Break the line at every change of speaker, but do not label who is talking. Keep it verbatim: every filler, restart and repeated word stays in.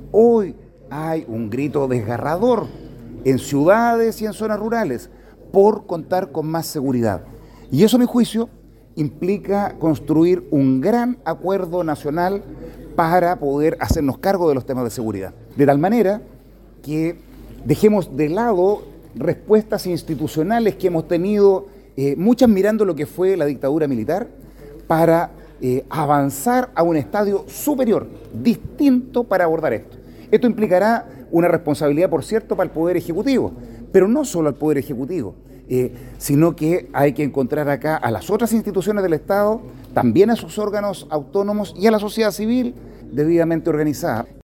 Hoy hay un grito desgarrador en ciudades y en zonas rurales por contar con más seguridad. Y eso, a mi juicio, implica construir un gran acuerdo nacional para poder hacernos cargo de los temas de seguridad. De tal manera que dejemos de lado respuestas institucionales que hemos tenido, eh, muchas mirando lo que fue la dictadura militar, para eh, avanzar a un estadio superior, distinto para abordar esto. Esto implicará una responsabilidad, por cierto, para el Poder Ejecutivo, pero no solo al Poder Ejecutivo, eh, sino que hay que encontrar acá a las otras instituciones del Estado, también a sus órganos autónomos y a la sociedad civil debidamente organizada.